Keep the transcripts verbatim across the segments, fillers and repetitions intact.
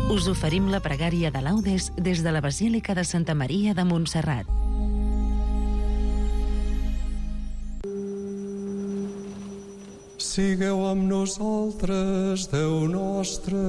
Us oferim la pregària de laudes des de la Basílica de Santa Maria de Montserrat. Sigueu amb nosaltres, Déu nostre.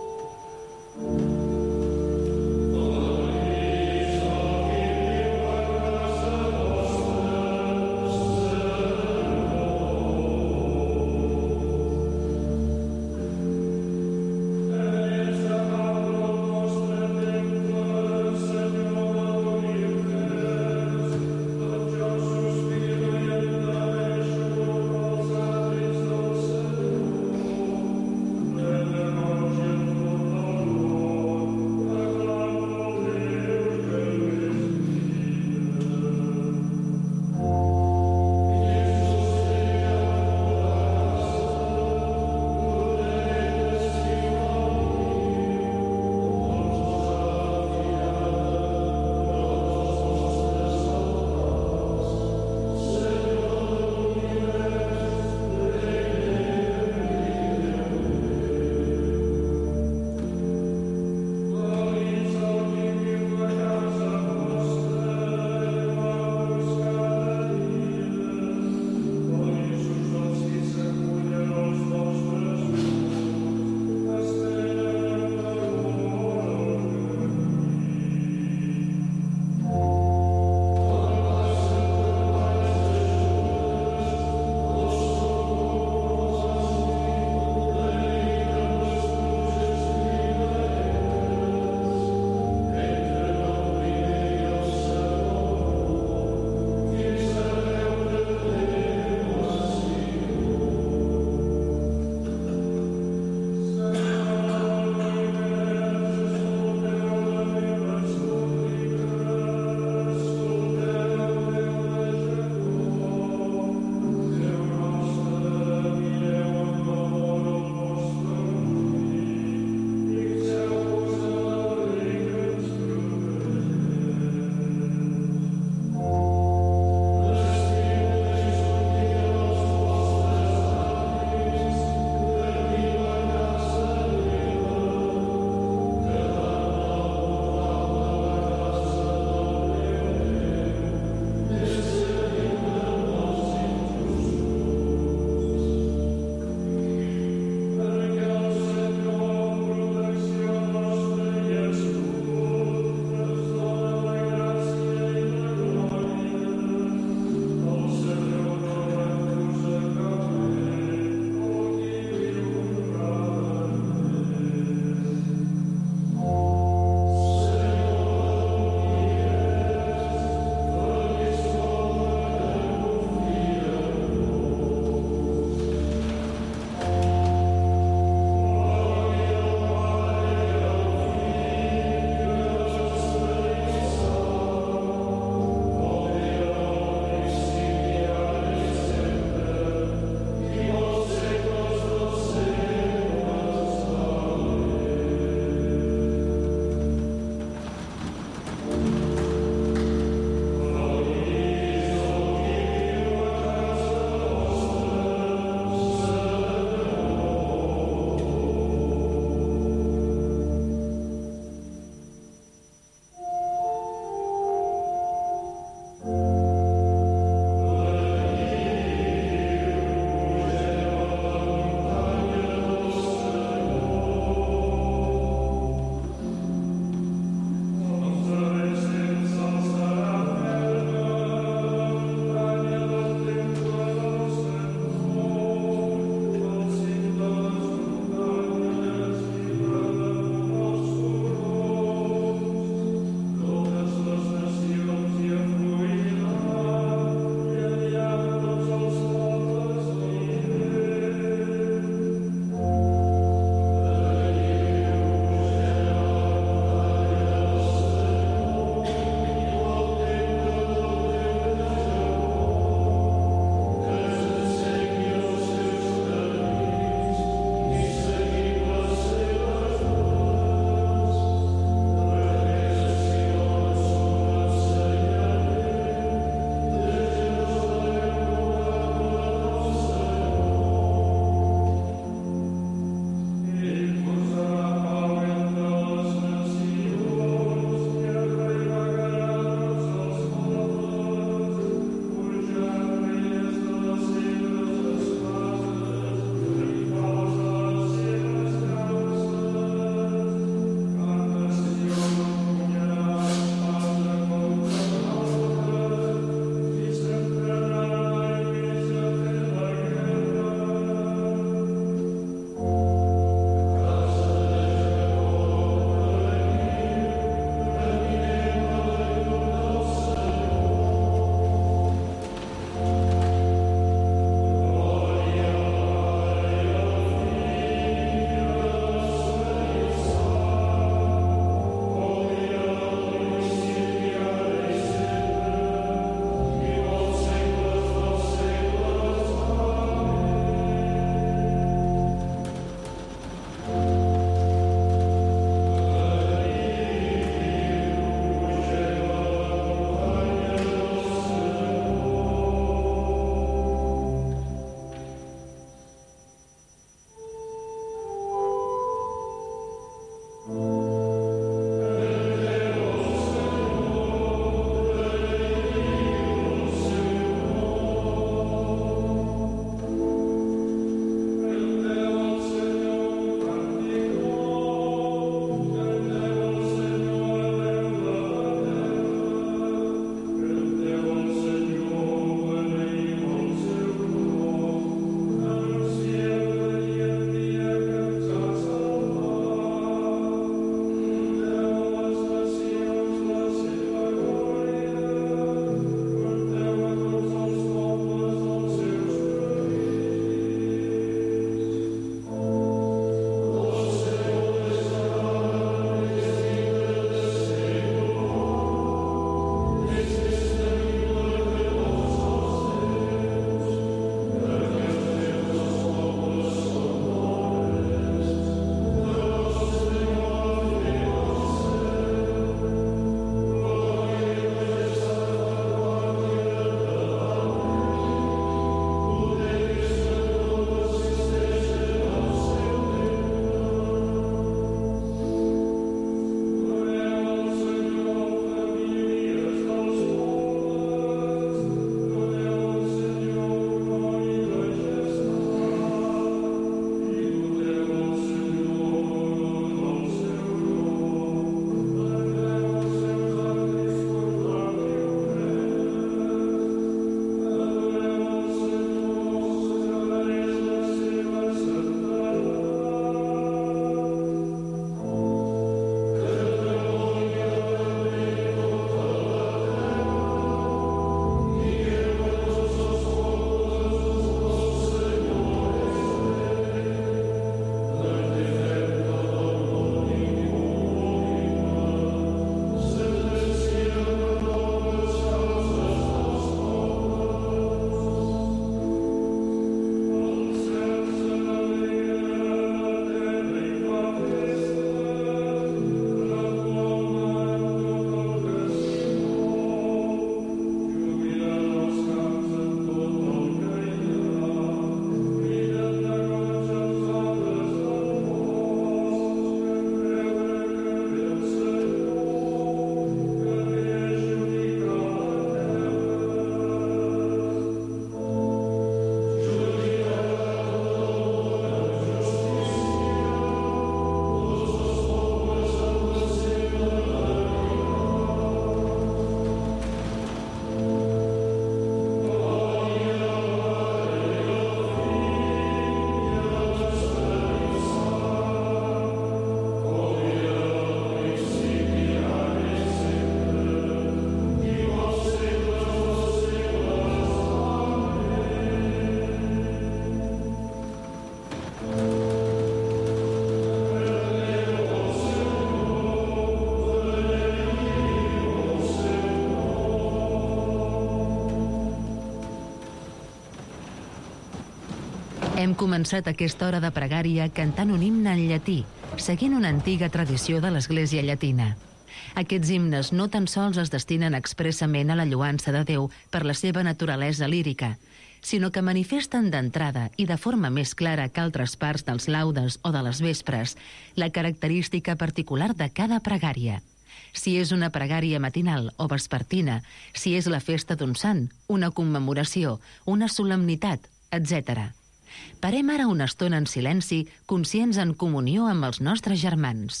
Hem començat aquesta hora de pregària cantant un himne en llatí, seguint una antiga tradició de l'Església llatina. Aquests himnes no tan sols es destinen expressament a la lloança de Déu per la seva naturalesa lírica, sinó que manifesten d'entrada i de forma més clara que altres parts dels laudes o de les vespres la característica particular de cada pregària. Si és una pregària matinal o vespertina, si és la festa d'un sant, una commemoració, una solemnitat, etcètera. Parem ara una estona en silenci, conscients en comunió amb els nostres germans.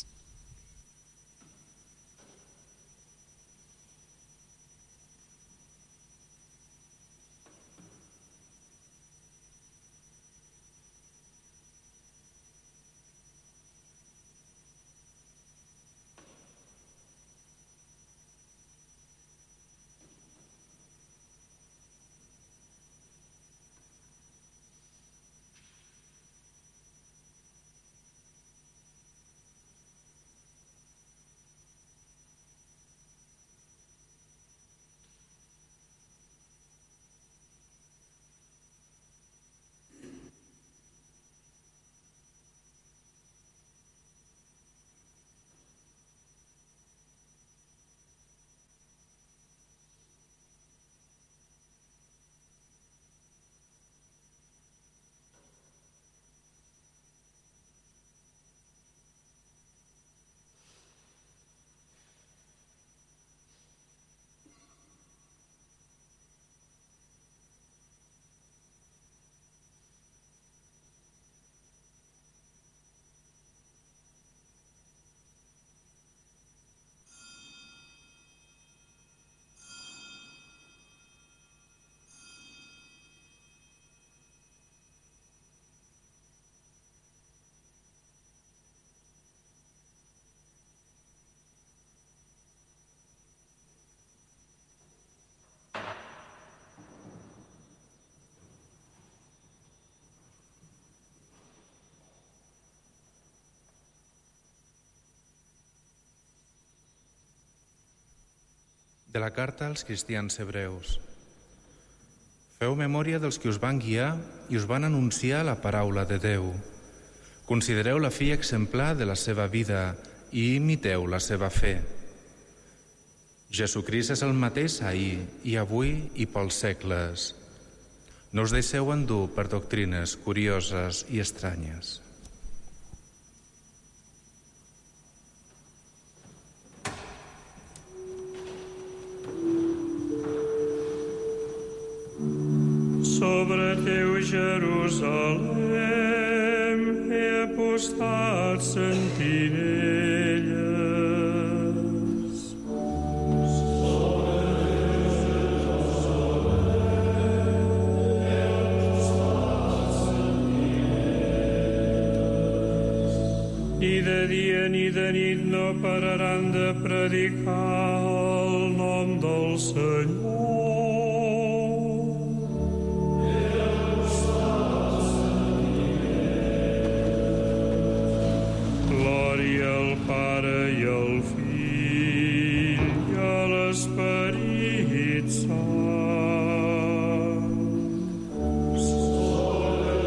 De la carta als cristians hebreus. Feu memòria dels que us van guiar i us van anunciar la paraula de Déu. Considereu la fi exemplar de la seva vida i imiteu la seva fe. Jesucrist és el mateix ahir i avui i pels segles. No us deixeu endur per doctrines curioses i estranyes. Sobre teu Jerusalem he apostat sentinelles. Sobre teu Jerusalem he apostat sentinelles. Ni de dia ni de nit no pararan de predicar el nom del Senyor. Pare i al Fill i a l'Esperit Sant. Sobre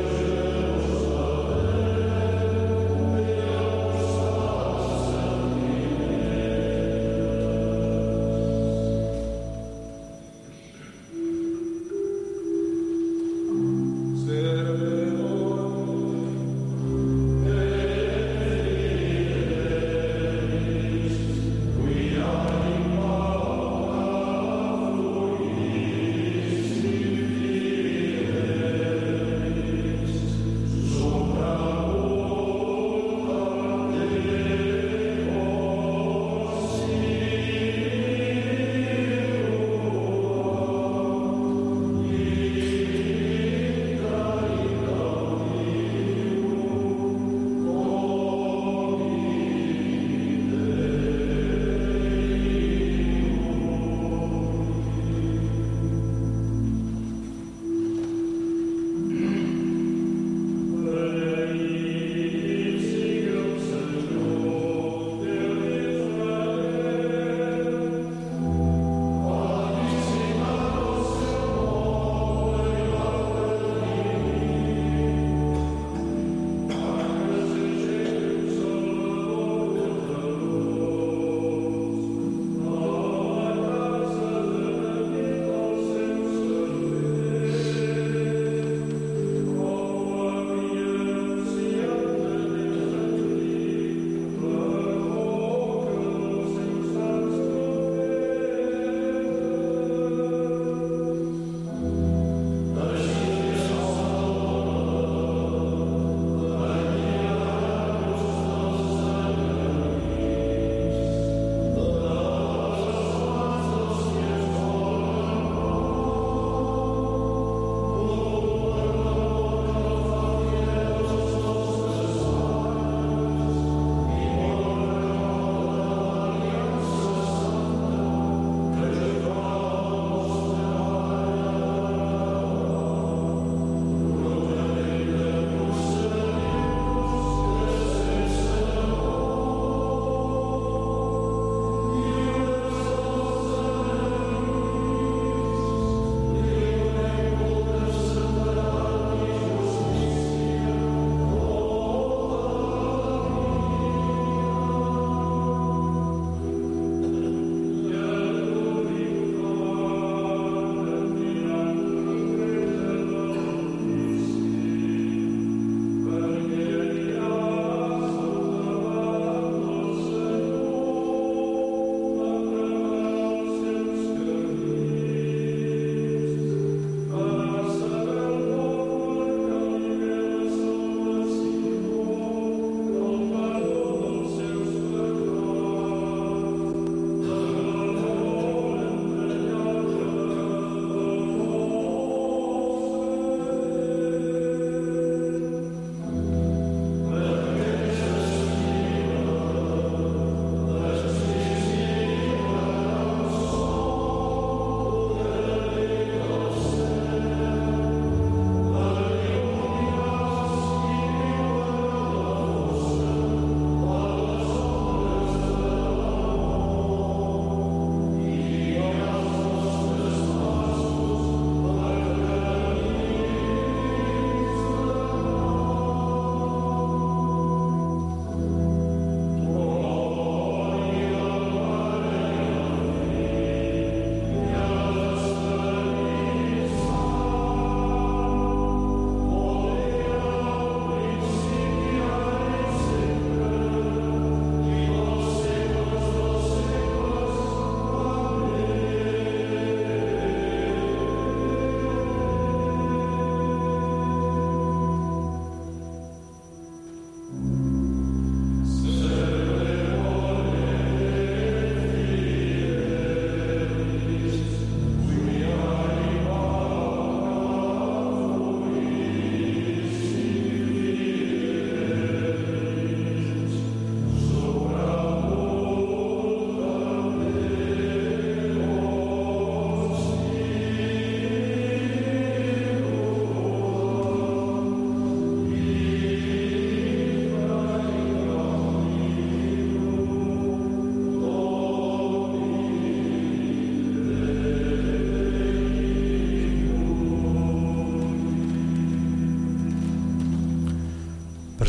Jerusalem he apostat sentinelles.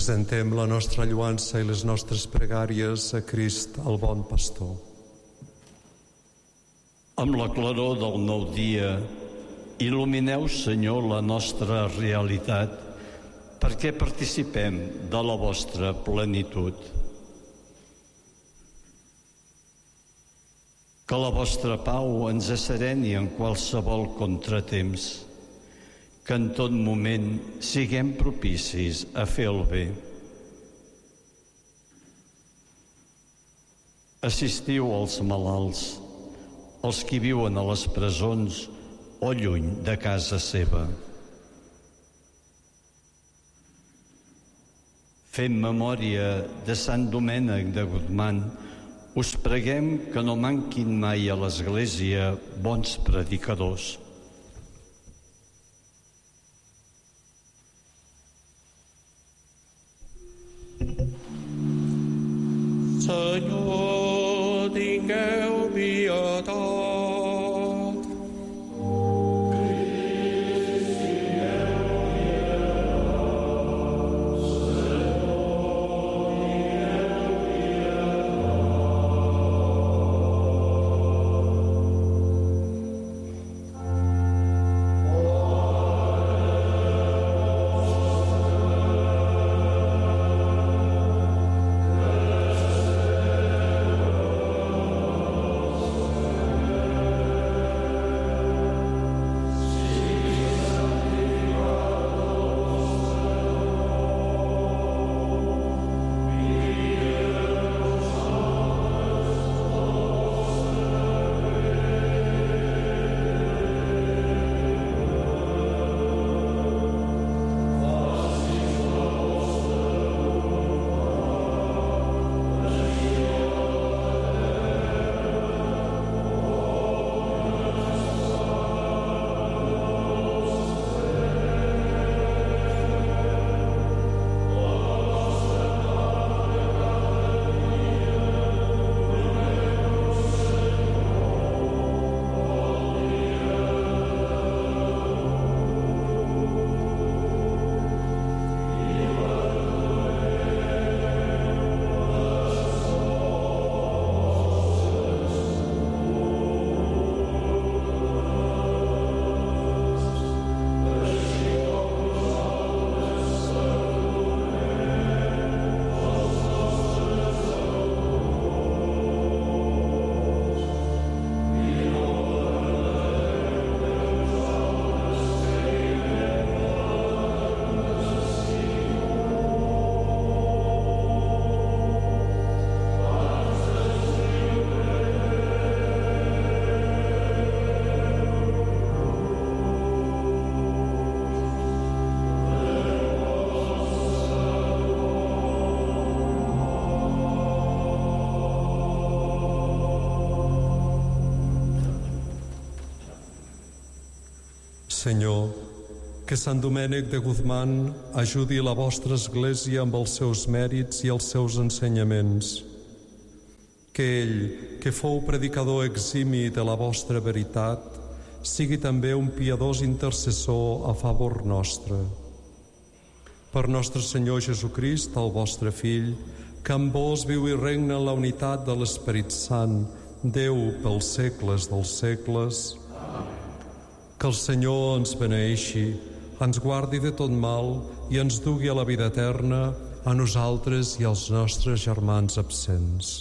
Presentem la nostra lluança i les nostres pregàries a Crist, el bon pastor. Amb la claror del nou dia, il·lumineu, Senyor, la nostra realitat perquè participem de la vostra plenitud. Que la vostra pau ens assereni en qualsevol contratemps, que en tot moment siguem propicis a fer el bé. Assistiu als malalts, els qui viuen a les presons o lluny de casa seva. Fent memòria de Sant Domènec de Guzmán, us preguem que no manquin mai a l'Església bons predicadors. Senyor, tingueu pietat. Senyor, que Sant Domènec de Guzmán ajudi la vostra Església amb els seus mèrits i els seus ensenyaments. Que ell, que fou predicador eximi de la vostra veritat, sigui també un piadós intercessor a favor nostre. Per nostre Senyor Jesucrist, el vostre Fill, que amb vos viu i regna en la unitat de l'Esperit Sant, Déu pels segles dels segles. Que el Senyor ens beneeixi, ens guardi de tot mal i ens dugui a la vida eterna, a nosaltres i als nostres germans absents.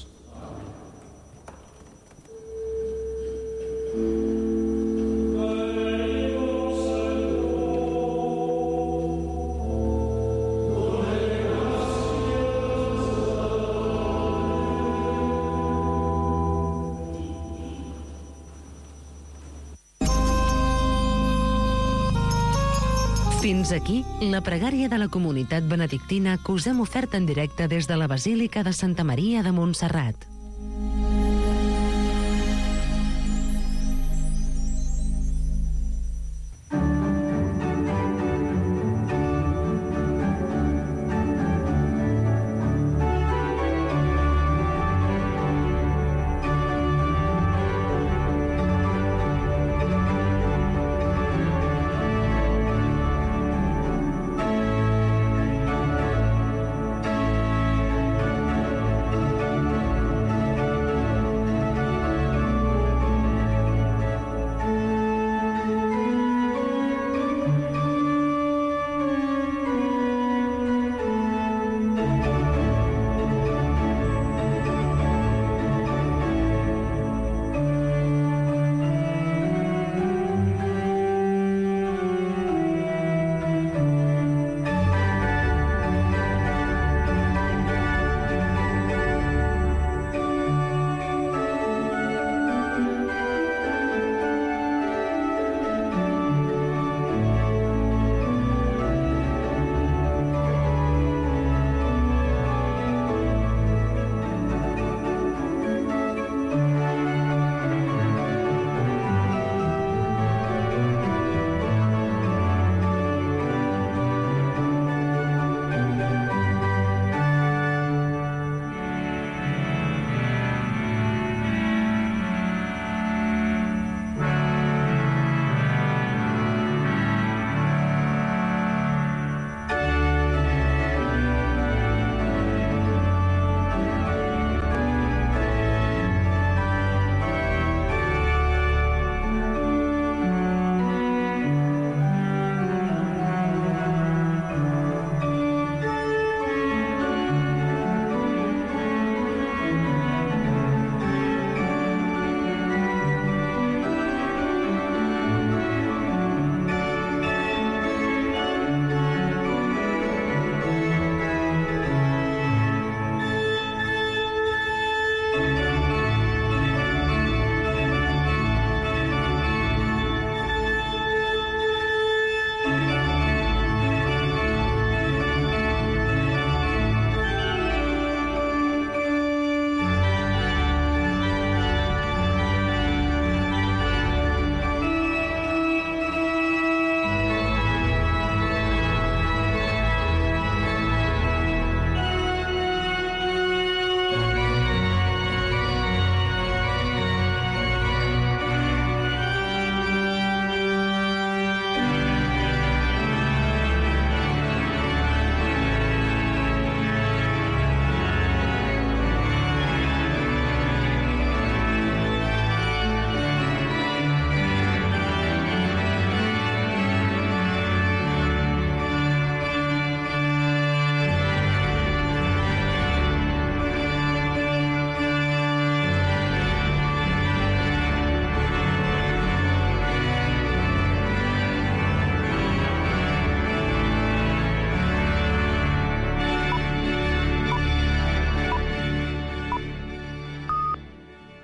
Fins aquí la pregària de la comunitat benedictina que us hem ofert en directe des de la Basílica de Santa Maria de Montserrat.